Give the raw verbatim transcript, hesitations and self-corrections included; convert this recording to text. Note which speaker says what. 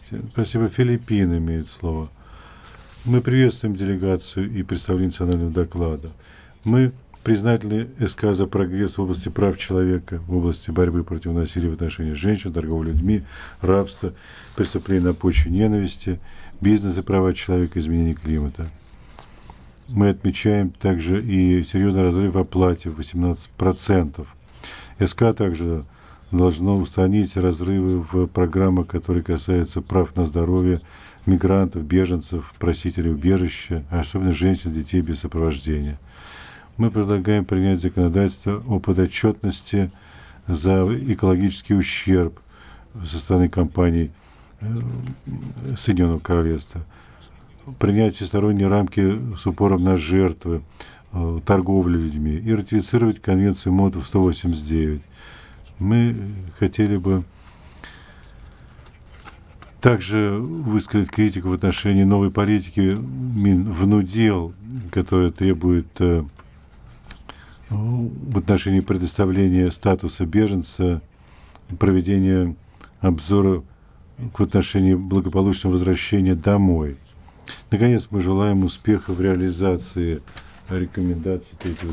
Speaker 1: безопасности. Спасибо. Филиппины имеет слово. Мы приветствуем делегацию и представление национального доклада. Мы признательны СК за прогресс в области прав человека, в области борьбы против насилия в отношении женщин, торговли людьми, рабства, преступлений на почве ненависти, бизнес и права человека, изменения климата. Мы отмечаем также и серьезный разрыв в оплате в восемнадцать процентов. СК также должно устранить разрывы в программах, которые касаются прав на здоровье мигрантов, беженцев, просителей убежища, особенно женщин, детей без сопровождения. Мы предлагаем принять законодательство о подотчетности за экологический ущерб со стороны компаний Соединенного Королевства, принять всесторонние рамки с упором на жертвы, торговли людьми и ратифицировать конвенцию МОТов сто восемьдесят девять. Мы хотели бы также высказать критику в отношении новой политики Минвнудел, которая требует в отношении предоставления статуса беженца, проведения обзора в отношении благополучного возвращения домой. Наконец, мы желаем успеха в реализации рекомендаций третьего